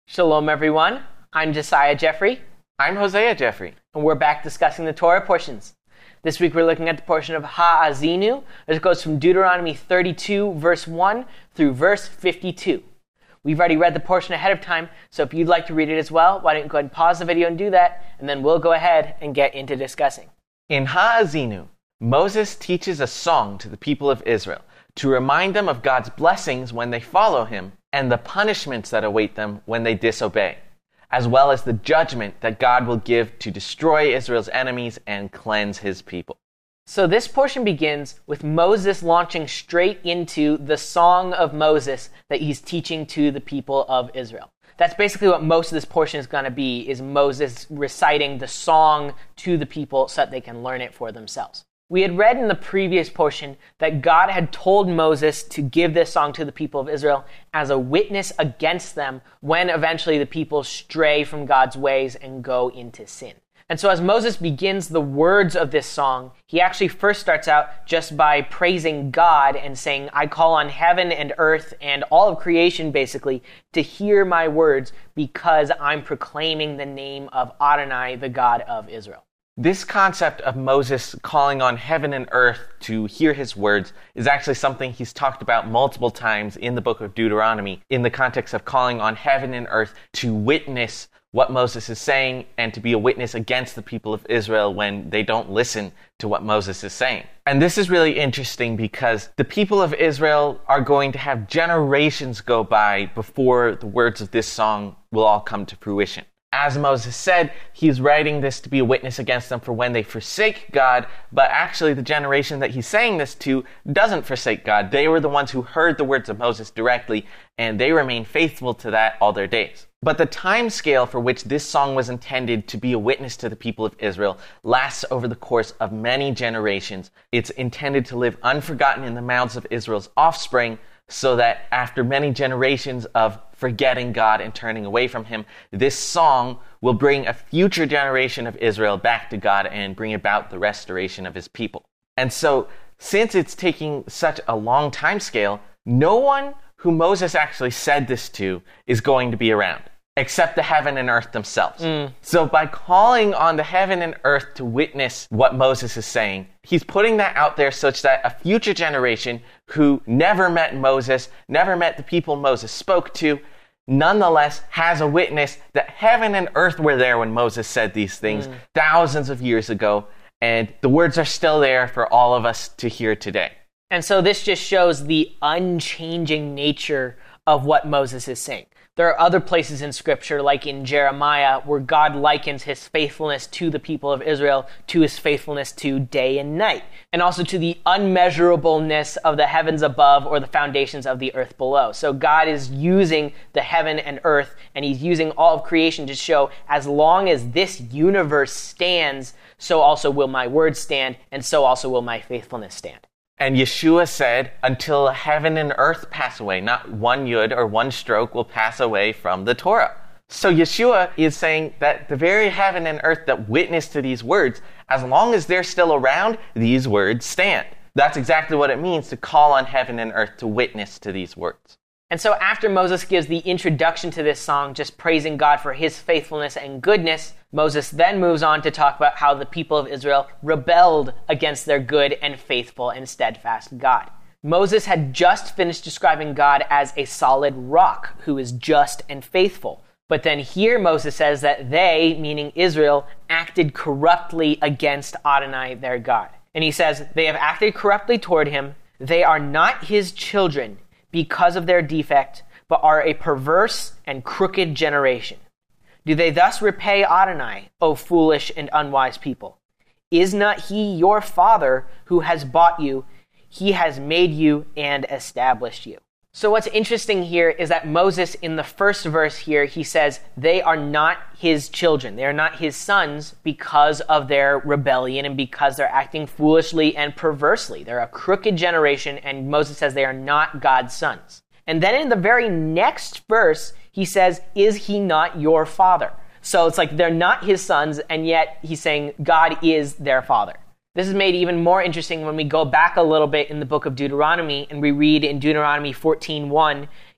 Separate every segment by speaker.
Speaker 1: Shalom, everyone. I'm Josiah Jeffrey.
Speaker 2: I'm Hosea Jeffrey.
Speaker 1: And we're back discussing the Torah portions. This week we're looking at the portion of Ha'azinu, which goes from Deuteronomy 32, verse 1 through verse 52. We've already read the portion ahead of time, so if you'd like to read it as well, why don't you go ahead and pause the video and do that, and then we'll go ahead and get into discussing.
Speaker 2: In Ha'azinu, Moses teaches a song to the people of Israel to remind them of God's blessings when they follow him and the punishments that await them when they disobey, as well as the judgment that God will give to destroy Israel's enemies and cleanse his people.
Speaker 1: So this portion begins with Moses launching straight into the Song of Moses that he's teaching to the people of Israel. That's basically what most of this portion is going to be, is Moses reciting the song to the people so that they can learn it for themselves. We had read in the previous portion that God had told Moses to give this song to the people of Israel as a witness against them when eventually the people stray from God's ways and go into sin. And so as Moses begins the words of this song, he actually first starts out just by praising God and saying, I call on heaven and earth and all of creation basically to hear my words because I'm proclaiming the name of Adonai, the God of Israel.
Speaker 2: This concept of Moses calling on heaven and earth to hear his words is actually something he's talked about multiple times in the book of Deuteronomy in the context of calling on heaven and earth to witness what Moses is saying and to be a witness against the people of Israel when they don't listen to what Moses is saying. And this is really interesting because the people of Israel are going to have generations go by before the words of this song will all come to fruition. As Moses said, he's writing this to be a witness against them for when they forsake God, but actually the generation that he's saying this to doesn't forsake God. They were the ones who heard the words of Moses directly, and they remain faithful to that all their days. But the time scale for which this song was intended to be a witness to the people of Israel lasts over the course of many generations. It's intended to live unforgotten in the mouths of Israel's offspring, so that after many generations of forgetting God and turning away from him, this song will bring a future generation of Israel back to God and bring about the restoration of his people. And so, since it's taking such a long time scale, no one who Moses actually said this to is going to be around, except the heaven and earth themselves. So by calling on the heaven and earth to witness what Moses is saying, he's putting that out there such that a future generation who never met Moses, never met the people Moses spoke to, nonetheless has a witness that heaven and earth were there when Moses said these things thousands of years ago, and the words are still there for all of us to hear today.
Speaker 1: And so this just shows the unchanging nature of what Moses is saying. There are other places in Scripture, like in Jeremiah, where God likens his faithfulness to the people of Israel to his faithfulness to day and night, and also to the unmeasurableness of the heavens above or the foundations of the earth below. So God is using the heaven and earth, and he's using all of creation to show as long as this universe stands, so also will my word stand, and so also will my faithfulness stand.
Speaker 2: And Yeshua said, until heaven and earth pass away, not one yud or one stroke will pass away from the Torah. So Yeshua is saying that the very heaven and earth that witness to these words, as long as they're still around, these words stand. That's exactly what it means to call on heaven and earth to witness to these words.
Speaker 1: And so after Moses gives the introduction to this song, just praising God for his faithfulness and goodness, Moses then moves on to talk about how the people of Israel rebelled against their good and faithful and steadfast God. Moses had just finished describing God as a solid rock who is just and faithful. But then here Moses says that they, meaning Israel, acted corruptly against Adonai, their God. And he says, they have acted corruptly toward him. They are not his children because of their defect, but are a perverse and crooked generation. Do they thus repay Adonai, O foolish and unwise people? Is not he your father who has bought you? He has made you and established you. So what's interesting here is that Moses, in the first verse here, he says they are not his children. They are not his sons because of their rebellion and because they're acting foolishly and perversely. They're a crooked generation, and Moses says they are not God's sons. And then in the very next verse, he says, is he not your father? So it's like they're not his sons, and yet he's saying God is their father. This is made even more interesting when we go back a little bit in the book of Deuteronomy and we read in Deuteronomy 14:1,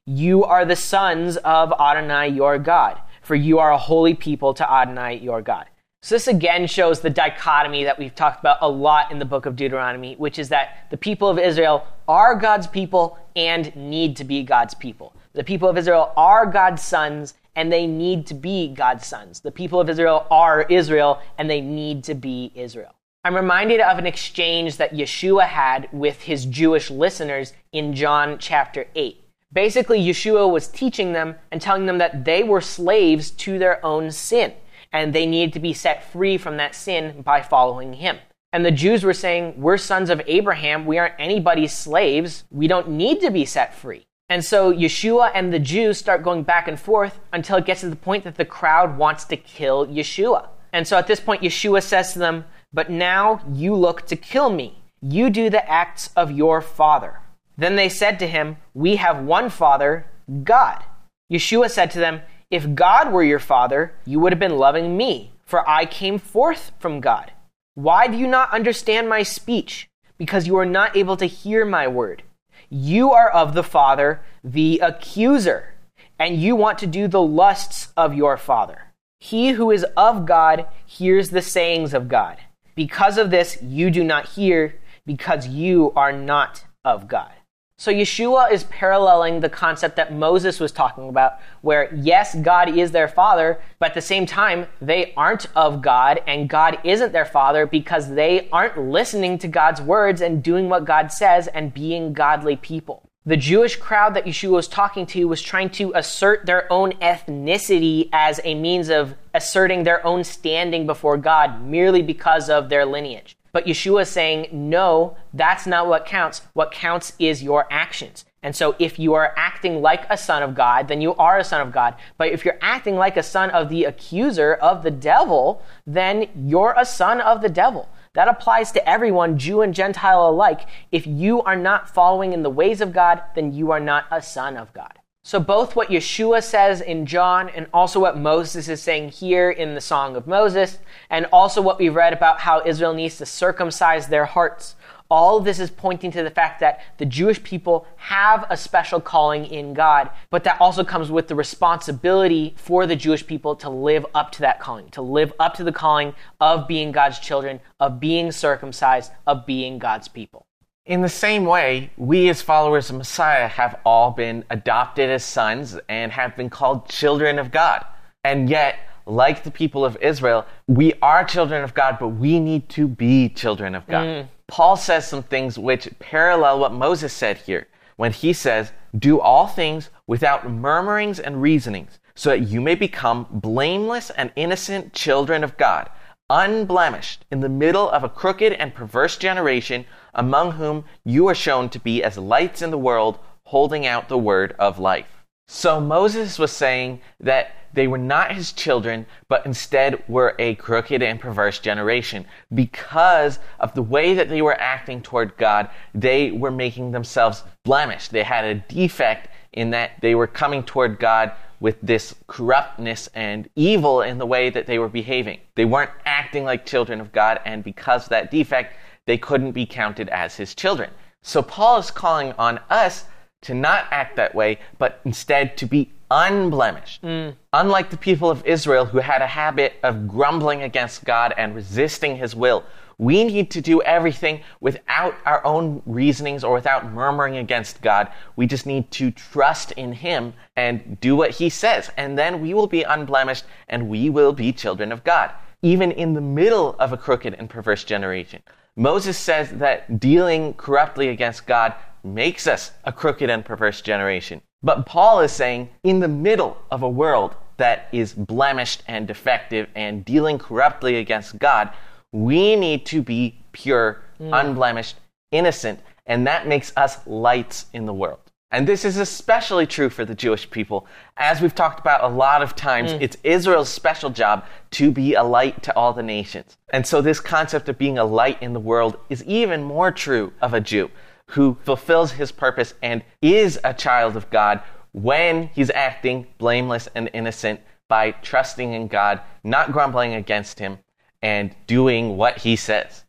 Speaker 1: You are the sons of Adonai your God, for you are a holy people to Adonai your God. So this again shows the dichotomy that we've talked about a lot in the book of Deuteronomy, which is that the people of Israel are God's people and need to be God's people. The people of Israel are God's sons, and they need to be God's sons. The people of Israel are Israel, and they need to be Israel. I'm reminded of an exchange that Yeshua had with his Jewish listeners in John chapter 8. Basically, Yeshua was teaching them and telling them that they were slaves to their own sin, and they needed to be set free from that sin by following him. And the Jews were saying, we're sons of Abraham, we aren't anybody's slaves, we don't need to be set free. And so Yeshua and the Jews start going back and forth until it gets to the point that the crowd wants to kill Yeshua. And so at this point, Yeshua says to them, but now you look to kill me. You do the acts of your father. Then they said to him, we have one Father, God. Yeshua said to them, if God were your father, you would have been loving me, for I came forth from God. Why do you not understand my speech? Because you are not able to hear my word. You are of the father, the accuser, and you want to do the lusts of your father. He who is of God hears the sayings of God. Because of this, you do not hear, because you are not of God. So Yeshua is paralleling the concept that Moses was talking about, where yes, God is their father, but at the same time, they aren't of God, and God isn't their father because they aren't listening to God's words and doing what God says and being godly people. The Jewish crowd that Yeshua was talking to was trying to assert their own ethnicity as a means of asserting their own standing before God merely because of their lineage. But Yeshua is saying, no, that's not what counts. What counts is your actions. And so if you are acting like a son of God, then you are a son of God. But if you're acting like a son of the accuser, of the devil, then you're a son of the devil. That applies to everyone, Jew and Gentile alike. If you are not following in the ways of God, then you are not a son of God. So both what Yeshua says in John and also what Moses is saying here in the Song of Moses, and also what we read about how Israel needs to circumcise their hearts, all of this is pointing to the fact that the Jewish people have a special calling in God, but that also comes with the responsibility for the Jewish people to live up to that calling, to live up to the calling of being God's children, of being circumcised, of being God's people.
Speaker 2: In the same way, we as followers of Messiah have all been adopted as sons and have been called children of God. And yet, like the people of Israel, we are children of God, but we need to be children of God. Paul says some things which parallel what Moses said here when he says, do all things without murmurings and reasonings, so that you may become blameless and innocent children of God, unblemished in the middle of a crooked and perverse generation, among whom you are shown to be as lights in the world, holding out the word of life. So Moses was saying that they were not his children, but instead were a crooked and perverse generation. Because of the way that they were acting toward God, they were making themselves blemished. They had a defect in that they were coming toward God with this corruptness and evil in the way that they were behaving. They weren't acting like children of God, and because of that defect, they couldn't be counted as his children. So Paul is calling on us to not act that way, but instead to be unblemished. Unlike the people of Israel who had a habit of grumbling against God and resisting his will, we need to do everything without our own reasonings or without murmuring against God. We just need to trust in him and do what he says, and then we will be unblemished and we will be children of God, even in the middle of a crooked and perverse generation. Moses says that dealing corruptly against God makes us a crooked and perverse generation. But Paul is saying, in the middle of a world that is blemished and defective and dealing corruptly against God, we need to be pure, unblemished, innocent, and that makes us lights in the world. And this is especially true for the Jewish people. As we've talked about a lot of times, it's Israel's special job to be a light to all the nations. And so this concept of being a light in the world is even more true of a Jew who fulfills his purpose and is a child of God when he's acting blameless and innocent by trusting in God, not grumbling against him, and doing what he says.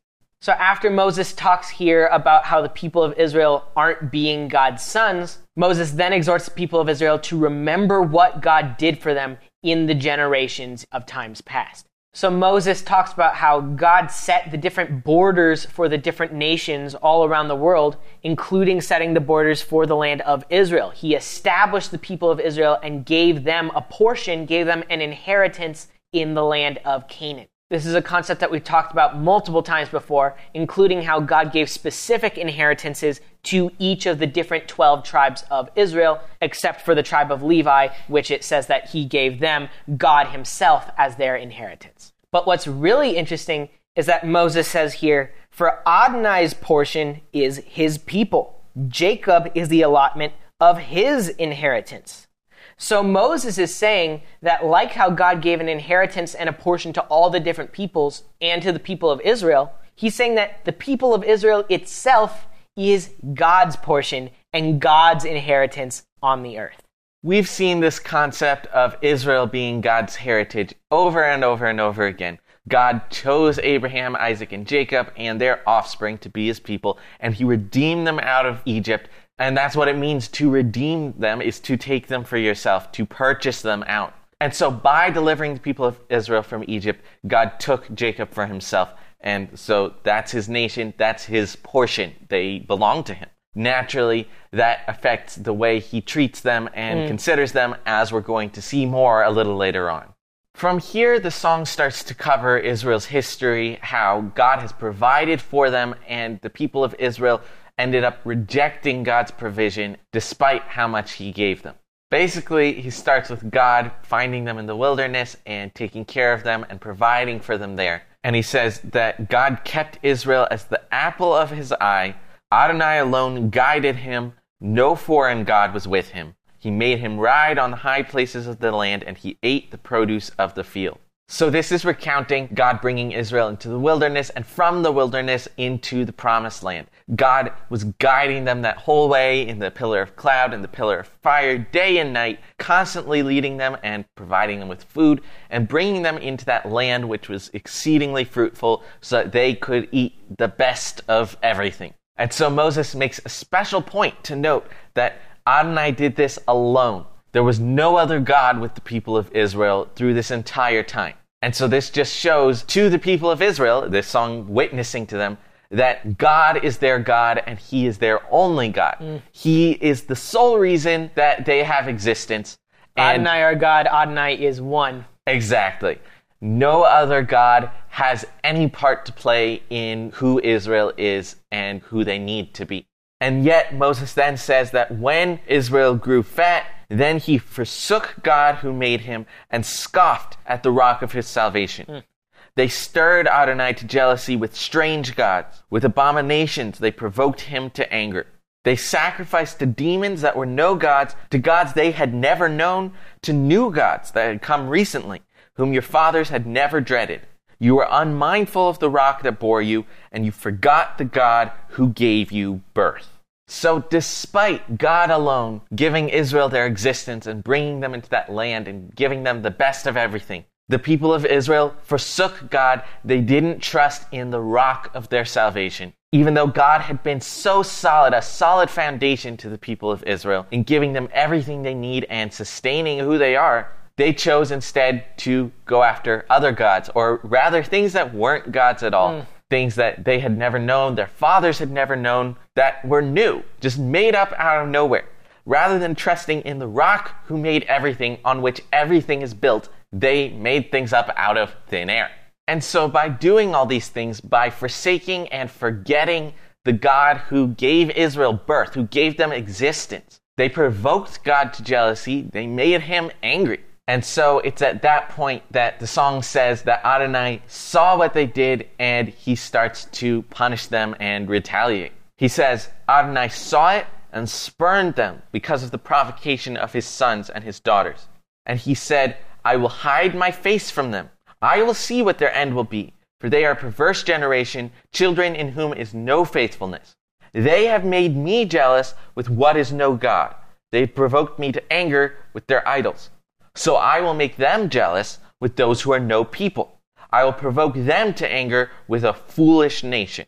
Speaker 1: So after Moses talks here about how the people of Israel aren't being God's sons, Moses then exhorts the people of Israel to remember what God did for them in the generations of times past. So Moses talks about how God set the different borders for the different nations all around the world, including setting the borders for the land of Israel. He established the people of Israel and gave them a portion, gave them an inheritance in the land of Canaan. This is a concept that we've talked about multiple times before, including how God gave specific inheritances to each of the different 12 tribes of Israel, except for the tribe of Levi, which it says that he gave them God himself as their inheritance. But what's really interesting is that Moses says here, for Adonai's portion is his people. Jacob is the allotment of his inheritance. So Moses is saying that like how God gave an inheritance and a portion to all the different peoples and to the people of Israel, he's saying that the people of Israel itself is God's portion and God's inheritance on the earth.
Speaker 2: We've seen this concept of Israel being God's heritage over and over and over again. God chose Abraham, Isaac, and Jacob and their offspring to be his people, and he redeemed them out of Egypt. And that's what it means to redeem them, is to take them for yourself, to purchase them out. And so by delivering the people of Israel from Egypt, God took Jacob for himself. And so that's his nation, that's his portion. They belong to him. Naturally, that affects the way he treats them and considers them, as we're going to see more a little later on. From here, the song starts to cover Israel's history, how God has provided for them, and the people of Israel ended up rejecting God's provision despite how much he gave them. Basically, he starts with God finding them in the wilderness and taking care of them and providing for them there. And he says that God kept Israel as the apple of his eye. Adonai alone guided him. No foreign god was with him. He made him ride on the high places of the land, and he ate the produce of the field. So this is recounting God bringing Israel into the wilderness, and from the wilderness into the promised land. God was guiding them that whole way in the pillar of cloud and the pillar of fire, day and night, constantly leading them and providing them with food and bringing them into that land which was exceedingly fruitful so that they could eat the best of everything. And so Moses makes a special point to note that Adonai did this alone. There was no other God with the people of Israel through this entire time. And so this just shows to the people of Israel, this song witnessing to them, that God is their God and he is their only God. He is the sole reason that they have existence. And
Speaker 1: Adonai our God, Adonai is one.
Speaker 2: Exactly. No other God has any part to play in who Israel is and who they need to be. And yet Moses then says that when Israel grew fat, then he forsook God who made him and scoffed at the rock of his salvation. They stirred Adonai to jealousy with strange gods. With abominations they provoked him to anger. They sacrificed to demons that were no gods, to gods they had never known, to new gods that had come recently, whom your fathers had never dreaded. You were unmindful of the rock that bore you, and you forgot the God who gave you birth. So despite God alone giving Israel their existence and bringing them into that land and giving them the best of everything, the people of Israel forsook God. They didn't trust in the rock of their salvation. Even though God had been so solid, a solid foundation to the people of Israel in giving them everything they need and sustaining who they are, they chose instead to go after other gods, or rather things that weren't gods at all. Things that they had never known, their fathers had never known, that were new, just made up out of nowhere. Rather than trusting in the rock who made everything, on which everything is built, they made things up out of thin air. And so by doing all these things, by forsaking and forgetting the God who gave Israel birth, who gave them existence, they provoked God to jealousy, they made him angry. And so it's at that point that the song says that Adonai saw what they did and he starts to punish them and retaliate. He says, Adonai saw it and spurned them because of the provocation of his sons and his daughters. And he said, I will hide my face from them. I will see what their end will be, for they are a perverse generation, children in whom is no faithfulness. They have made me jealous with what is no God. They provoked me to anger with their idols. So I will make them jealous with those who are no people. I will provoke them to anger with a foolish nation.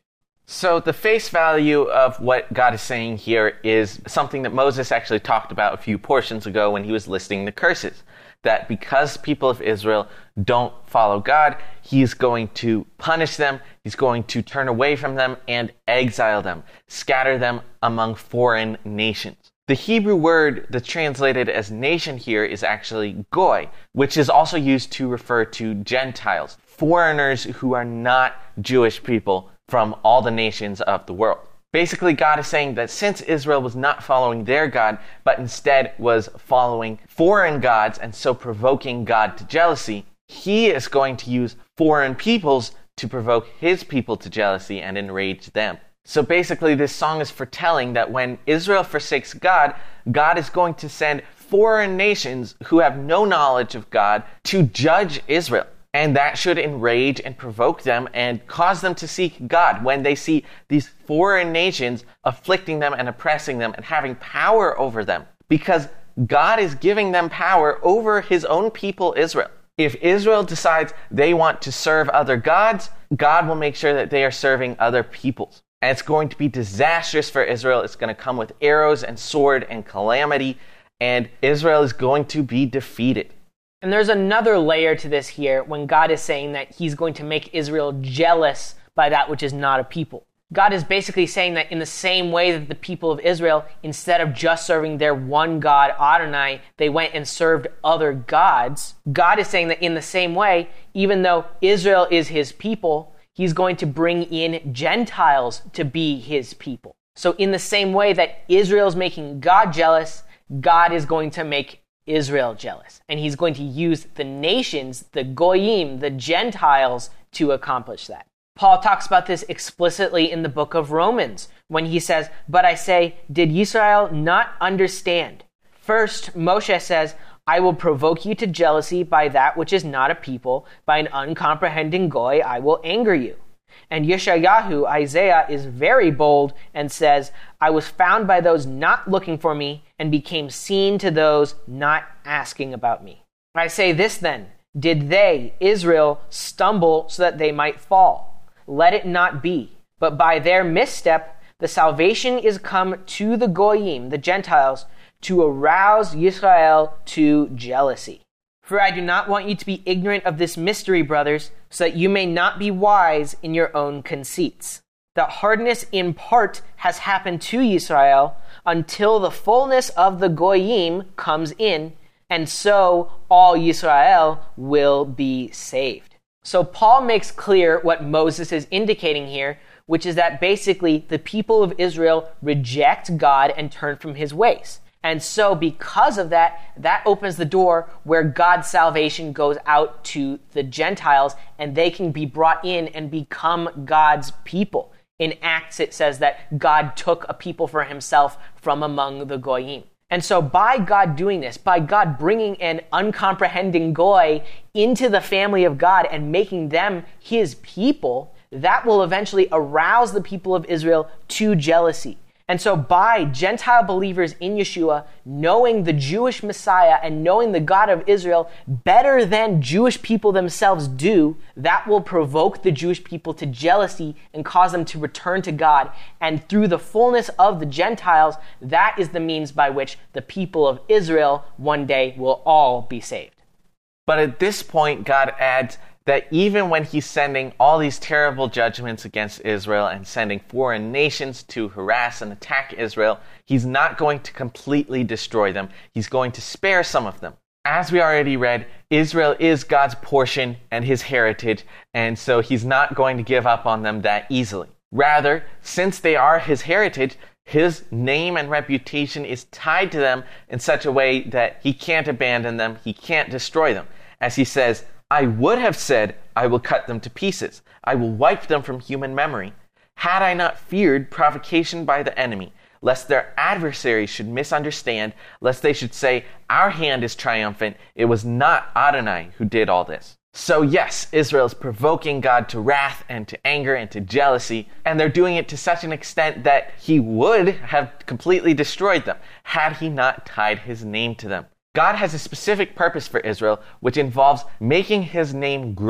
Speaker 2: So the face value of what God is saying here is something that Moses actually talked about a few portions ago when he was listing the curses. That because people of Israel don't follow God, he's going to punish them, he's going to turn away from them and exile them, scatter them among foreign nations. The Hebrew word that's translated as nation here is actually goy, which is also used to refer to Gentiles, foreigners who are not Jewish people from all the nations of the world. Basically, God is saying that since Israel was not following their God, but instead was following foreign gods and so provoking God to jealousy, he is going to use foreign peoples to provoke his people to jealousy and enrage them. So basically, this song is foretelling that when Israel forsakes God, God is going to send foreign nations who have no knowledge of God to judge Israel. And that should enrage and provoke them and cause them to seek God when they see these foreign nations afflicting them and oppressing them and having power over them. Because God is giving them power over his own people, Israel. If Israel decides they want to serve other gods, God will make sure that they are serving other peoples. And it's going to be disastrous for Israel. It's going to come with arrows and sword and calamity. And Israel is going to be defeated.
Speaker 1: And there's another layer to this here when God is saying that he's going to make Israel jealous by that which is not a people. God is basically saying that in the same way that the people of Israel, instead of just serving their one God, Adonai, they went and served other gods. God is saying that in the same way, even though Israel is his people, he's going to bring in Gentiles to be his people. So in the same way that Israel's making God jealous, God is going to make Israel jealous. And he's going to use the nations, the Goyim, the Gentiles, to accomplish that. Paul talks about this explicitly in the book of Romans when he says, "But I say, did Israel not understand? First, Moshe says, I will provoke you to jealousy by that which is not a people, by an uncomprehending goy I will anger you." And Yeshayahu, Isaiah, is very bold and says, "I was found by those not looking for me and became seen to those not asking about me." I say this then, did they, Israel, stumble so that they might fall? Let it not be. But by their misstep, the salvation is come to the Goyim, the Gentiles, to arouse Israel to jealousy. For I do not want you to be ignorant of this mystery, brothers, so that you may not be wise in your own conceits. That hardness in part has happened to Israel until the fullness of the Goyim comes in, and so all Israel will be saved. So Paul makes clear what Moses is indicating here, which is that basically the people of Israel reject God and turn from his ways. And so because of that, that opens the door where God's salvation goes out to the Gentiles and they can be brought in and become God's people. In Acts, it says that God took a people for himself from among the Goyim. And so by God doing this, by God bringing an uncomprehending Goy into the family of God and making them his people, that will eventually arouse the people of Israel to jealousy. And so by Gentile believers in Yeshua knowing the Jewish Messiah and knowing the God of Israel better than Jewish people themselves do, that will provoke the Jewish people to jealousy and cause them to return to God. And through the fullness of the Gentiles, that is the means by which the people of Israel one day will all be saved.
Speaker 2: But at this point, God adds that even when he's sending all these terrible judgments against Israel and sending foreign nations to harass and attack Israel, he's not going to completely destroy them. He's going to spare some of them. As we already read, Israel is God's portion and his heritage, and so he's not going to give up on them that easily. Rather, since they are his heritage, his name and reputation is tied to them in such a way that he can't abandon them, he can't destroy them. As he says, I would have said, I will cut them to pieces. I will wipe them from human memory. Had I not feared provocation by the enemy, lest their adversaries should misunderstand, lest they should say, our hand is triumphant. It was not Adonai who did all this. So yes, Israel is provoking God to wrath and to anger and to jealousy, and they're doing it to such an extent that he would have completely destroyed them had he not tied his name to them. God has a specific purpose for Israel, which involves making his name great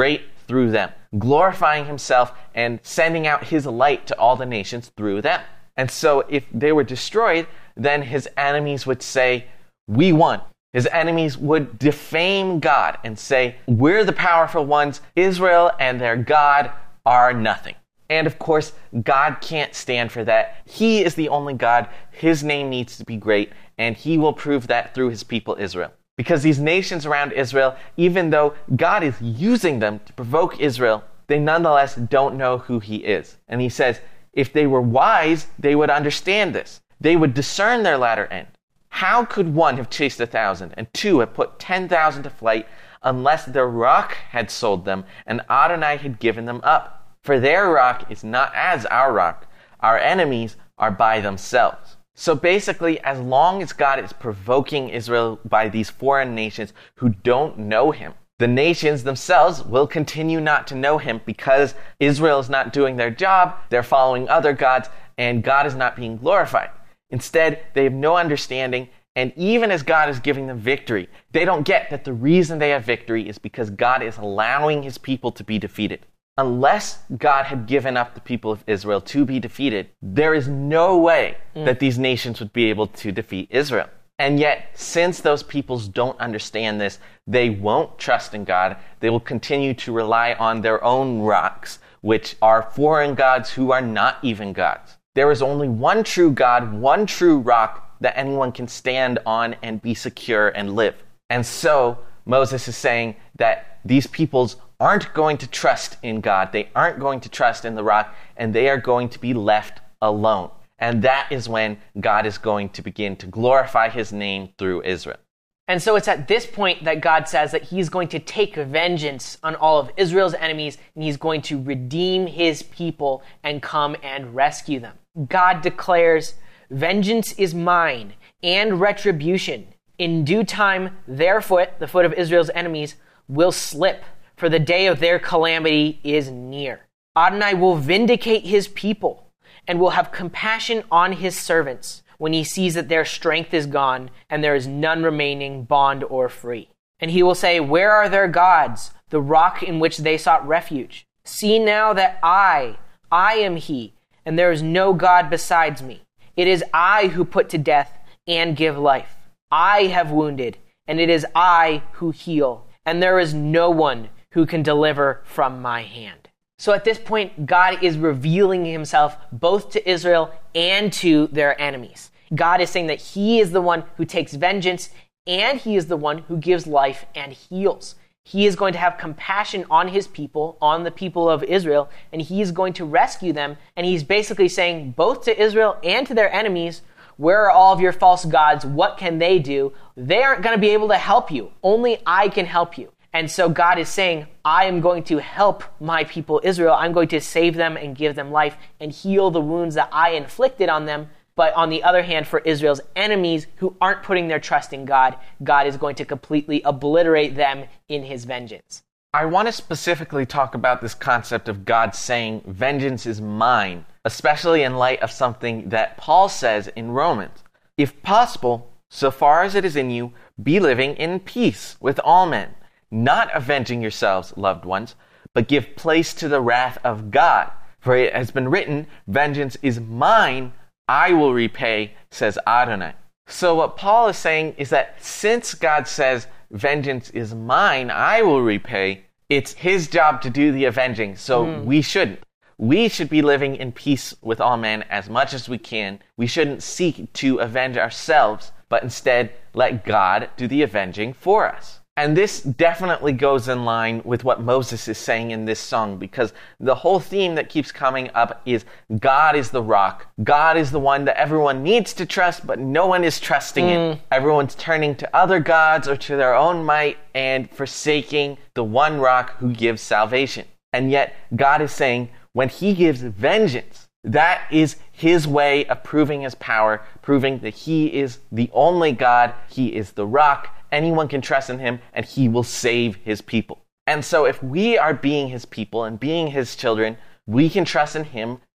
Speaker 2: through them, glorifying himself and sending out his light to all the nations through them. And so if they were destroyed, then his enemies would say, we won. His enemies would defame God and say, we're the powerful ones. Israel and their God are nothing. And of course, God can't stand for that. He is the only God. His name needs to be great, and he will prove that through his people Israel. Because these nations around Israel, even though God is using them to provoke Israel, they nonetheless don't know who he is. And he says, if they were wise, they would understand this. They would discern their latter end. How could one have chased 1,000 and two have put 10,000 to flight unless their rock had sold them and Adonai had given them up? For their rock is not as our rock. Our enemies are by themselves. So basically, as long as God is provoking Israel by these foreign nations who don't know him, the nations themselves will continue not to know him because Israel is not doing their job, they're following other gods, and God is not being glorified. Instead, they have no understanding, and even as God is giving them victory, they don't get that the reason they have victory is because God is allowing his people to be defeated. Unless God had given up the people of Israel to be defeated, there is no way that these nations would be able to defeat Israel. And yet, since those peoples don't understand this, they won't trust in God. They will continue to rely on their own rocks, which are foreign gods who are not even gods. There is only one true God, one true rock that anyone can stand on and be secure and live. And so, Moses is saying that these peoples aren't going to trust in God. They aren't going to trust in the rock, and they are going to be left alone. And that is when God is going to begin to glorify his name through Israel.
Speaker 1: And so it's at this point that God says that he's going to take vengeance on all of Israel's enemies, and he's going to redeem his people and come and rescue them. God declares, vengeance is mine and retribution. In due time, their foot, the foot of Israel's enemies, will slip, for the day of their calamity is near. Adonai will vindicate his people and will have compassion on his servants when he sees that their strength is gone and there is none remaining, bond or free. And he will say, where are their gods, the rock in which they sought refuge? See now that I am he, and there is no God besides me. It is I who put to death and give life. I have wounded, and it is I who heal, and there is no one who can deliver from my hand. So at this point, God is revealing himself both to Israel and to their enemies. God is saying that he is the one who takes vengeance, and he is the one who gives life and heals. He is going to have compassion on his people, on the people of Israel, and he is going to rescue them. And he's basically saying both to Israel and to their enemies, where are all of your false gods? What can they do? They aren't going to be able to help you. Only I can help you. And so God is saying, I am going to help my people Israel. I'm going to save them and give them life and heal the wounds that I inflicted on them. But on the other hand, for Israel's enemies who aren't putting their trust in God, God is going to completely obliterate them in his vengeance.
Speaker 2: I want to specifically talk about this concept of God saying, vengeance is mine, especially in light of something that Paul says in Romans. If possible, so far as it is in you, be living in peace with all men, not avenging yourselves, loved ones, but give place to the wrath of God. For it has been written, vengeance is mine, I will repay, says Adonai. So what Paul is saying is that since God says, vengeance is mine, I will repay, it's his job to do the avenging, so we shouldn't. We should be living in peace with all men as much as we can. We shouldn't seek to avenge ourselves, but instead let God do the avenging for us. And this definitely goes in line with what Moses is saying in this song, because the whole theme that keeps coming up is God is the rock. God is the one that everyone needs to trust, but no one is trusting in. Everyone's turning to other gods or to their own might and forsaking the one rock who gives salvation. And yet God is saying when he gives vengeance, that is his way of proving his power, proving that he is the only God, he is the rock. Anyone can trust in him, and he will save his people. And so if we are being his people and being his children, we can trust in him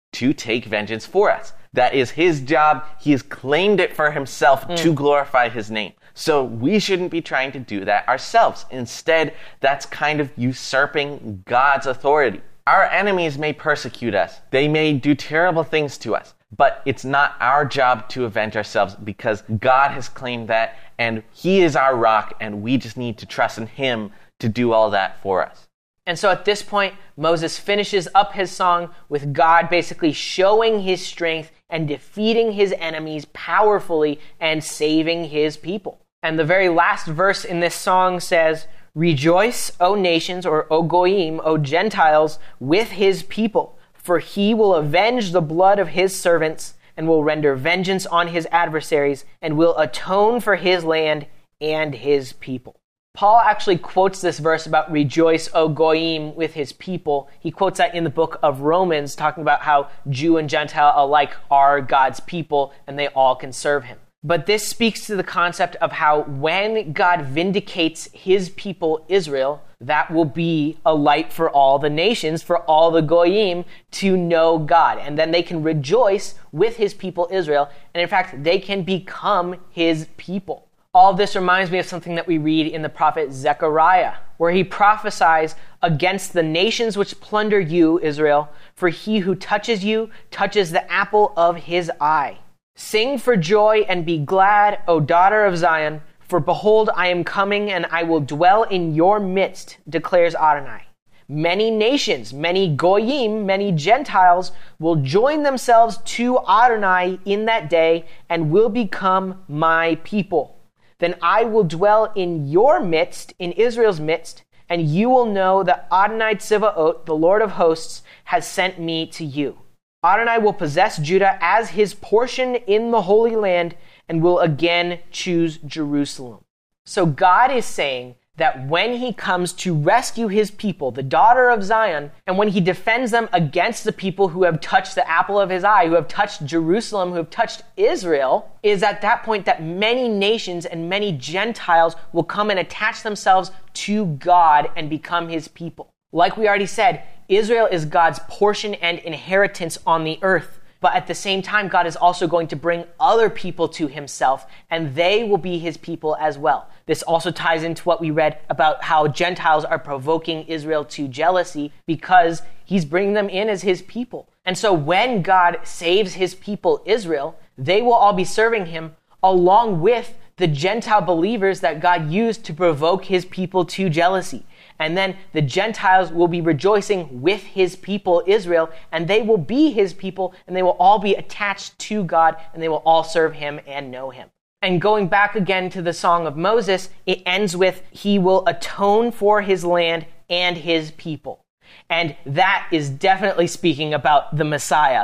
Speaker 2: to take vengeance for us. That is his job. He has claimed it for himself to glorify his name. So we shouldn't be trying to do that ourselves. Instead, that's kind of usurping God's authority. Our enemies may persecute us. They may do terrible things to us. But it's not our job to avenge ourselves because God has claimed that, and he is our rock, and we just need to trust in him to do all that for us.
Speaker 1: And so at this point, Moses finishes up his song with God basically showing his strength and defeating his enemies powerfully and saving his people. And the very last verse in this song says, "Rejoice, O nations," or O Goyim, O Gentiles, with his people, for he will avenge the blood of his servants and will render vengeance on his adversaries and will atone for his land and his people. Paul actually quotes this verse about rejoice, O Goyim, with his people. He quotes that in the book of Romans, talking about how Jew and Gentile alike are God's people and they all can serve him. But this speaks to the concept of how when God vindicates his people Israel, that will be a light for all the nations, for all the Goyim to know God. And then they can rejoice with his people Israel. And in fact, they can become his people. All of this reminds me of something that we read in the prophet Zechariah, where he prophesies against the nations which plunder you, Israel, for he who touches you touches the apple of his eye. Sing for joy and be glad, O daughter of Zion, for behold, I am coming and I will dwell in your midst, declares Adonai. Many nations, many Goyim, many Gentiles will join themselves to Adonai in that day and will become my people. Then I will dwell in your midst, in Israel's midst, and you will know that Adonai Tzivaot, the Lord of hosts, has sent me to you. Adonai will possess Judah as his portion in the Holy Land and will again choose Jerusalem. So God is saying that when he comes to rescue his people, the daughter of Zion, and when he defends them against the people who have touched the apple of his eye, who have touched Jerusalem, who have touched Israel, is at that point that many nations and many Gentiles will come and attach themselves to God and become his people. Like we already said, Israel is God's portion and inheritance on the earth. But at the same time, God is also going to bring other people to himself, and they will be his people as well. This also ties into what we read about how Gentiles are provoking Israel to jealousy because he's bringing them in as his people. And so when God saves his people Israel, they will all be serving him along with the Gentile believers that God used to provoke his people to jealousy. And then the Gentiles will be rejoicing with his people, Israel, and they will be his people, and they will all be attached to God, and they will all serve him and know him. And going back again to the Song of Moses, it ends with, he will atone for his land and his people. And that is definitely speaking about the Messiah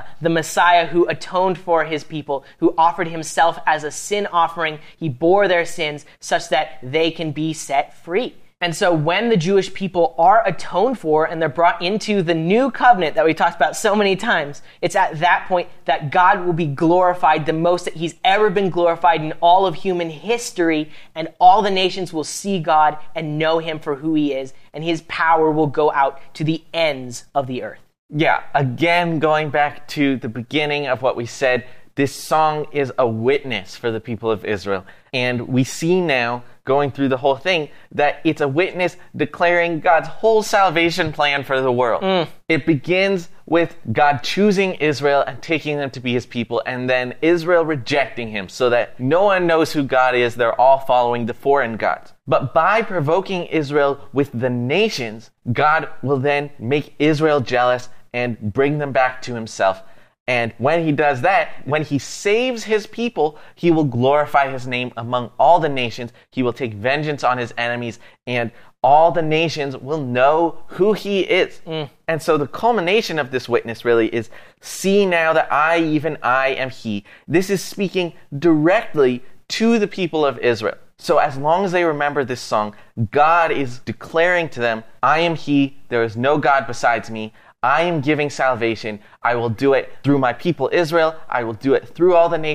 Speaker 1: who atoned for his people, who offered himself as a sin offering. He bore their sins such that they can be set free. And so when the Jewish people are atoned for and they're brought into the new covenant that we talked about so many times, it's at that point that God will be glorified the most that he's ever been glorified in all of human history, and all the nations will see God and know him for who he is, and his power will go out to the ends of the earth.
Speaker 2: Yeah, again, going back to the beginning of what we said, this song is a witness for the people of Israel. And we see now, going through the whole thing, that it's a witness declaring God's whole salvation plan for the world. It begins with God choosing Israel and taking them to be his people, and then Israel rejecting him so that no one knows who God is. They're all following the foreign gods. But by provoking Israel with the nations, God will then make Israel jealous and bring them back to himself. And when he does that, when he saves his people, he will glorify his name among all the nations. He will take vengeance on his enemies, and all the nations will know who he is. And so the culmination of this witness really is, see now that I, even I, am he. This is speaking directly to the people of Israel. So as long as they remember this song, God is declaring to them, I am he, there is no God besides me. I am giving salvation. I will do it through my people Israel. I will do it through all the nations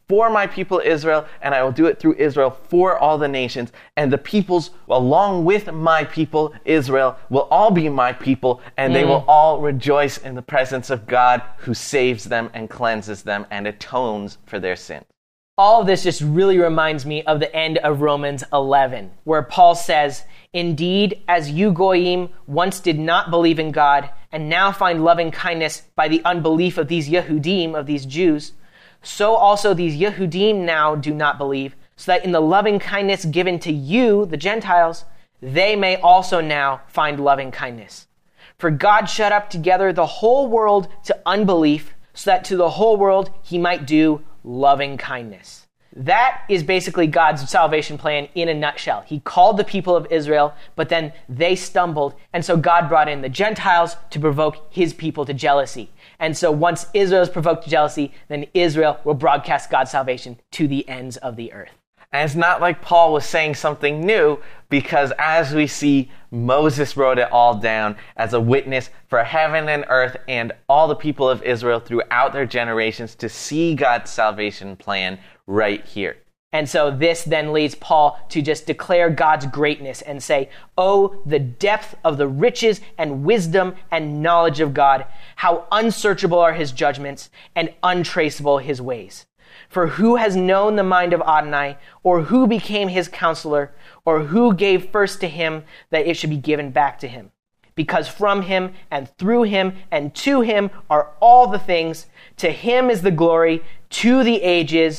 Speaker 2: for my people Israel, and I will do it through Israel for all the nations. And the peoples, along with my people Israel, will all be my people, and they will all rejoice in the presence of God who saves them and cleanses them and atones for their sins.
Speaker 1: All of this just really reminds me of the end of Romans 11, where Paul says, "Indeed, as you Goyim once did not believe in God, and now find loving kindness by the unbelief of these Yehudim, of these Jews, so also these Yehudim now do not believe, so that in the loving kindness given to you, the Gentiles, they may also now find loving kindness. For God shut up together the whole world to unbelief, so that to the whole world he might do loving kindness." That is basically God's salvation plan in a nutshell. He called the people of Israel, but then they stumbled, and so God brought in the Gentiles to provoke his people to jealousy. And so once Israel is provoked to jealousy, then Israel will broadcast God's salvation to the ends of the earth.
Speaker 2: And it's not like Paul was saying something new, because as we see, Moses wrote it all down as a witness for heaven and earth and all the people of Israel throughout their generations to see God's salvation plan right here.
Speaker 1: And so this then leads Paul to just declare God's greatness and say, "Oh, the depth of the riches and wisdom and knowledge of God, how unsearchable are his judgments and untraceable his ways. For who has known the mind of Adonai, or who became his counselor, or who gave first to him that it should be given back to him? Because from him and through him and to him are all the things. To him is the glory to the ages.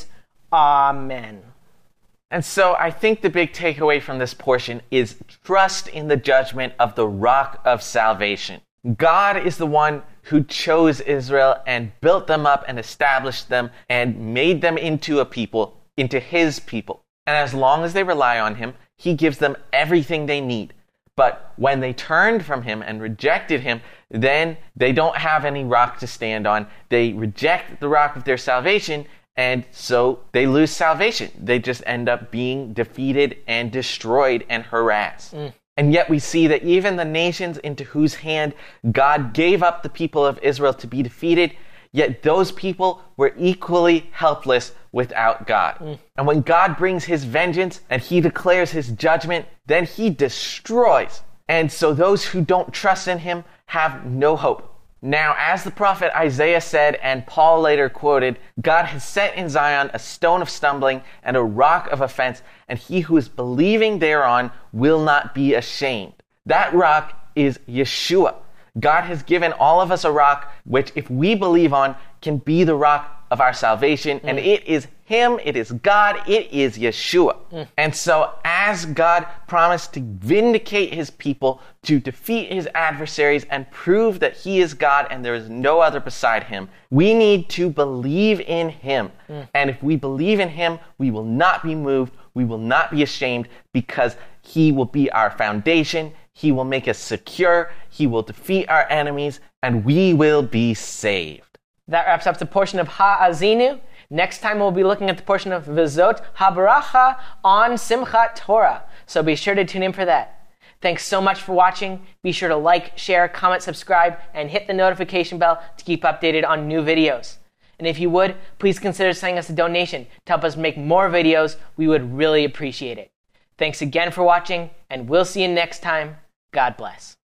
Speaker 1: Amen."
Speaker 2: And so I think the big takeaway from this portion is trust in the judgment of the rock of salvation. God is the one who chose Israel and built them up and established them and made them into a people, into his people. And as long as they rely on him, he gives them everything they need. But when they turned from him and rejected him, then they don't have any rock to stand on. They reject the rock of their salvation, and so they lose salvation. They just end up being defeated and destroyed and harassed. And yet we see that even the nations into whose hand God gave up the people of Israel to be defeated, yet those people were equally helpless without God. And when God brings his vengeance and he declares his judgment, then he destroys. And so those who don't trust in him have no hope. Now, as the prophet Isaiah said, and Paul later quoted, God has set in Zion a stone of stumbling and a rock of offense, and he who is believing thereon will not be ashamed. That rock is Yeshua. God has given all of us a rock, which if we believe on, can be the rock of our salvation. And it is him, it is God, it is Yeshua. And so as God promised to vindicate his people, to defeat his adversaries and prove that he is God and there is no other beside him, we need to believe in him. And if we believe in him, we will not be moved, we will not be ashamed, because he will be our foundation, he will make us secure, he will defeat our enemies, and we will be saved.
Speaker 1: That wraps up the portion of Ha'azinu. Next time we'll be looking at the portion of Vizot HaBaracha on Simchat Torah. So be sure to tune in for that. Thanks so much for watching. Be sure to like, share, comment, subscribe, and hit the notification bell to keep updated on new videos. And if you would, please consider sending us a donation to help us make more videos. We would really appreciate it. Thanks again for watching, and we'll see you next time. God bless.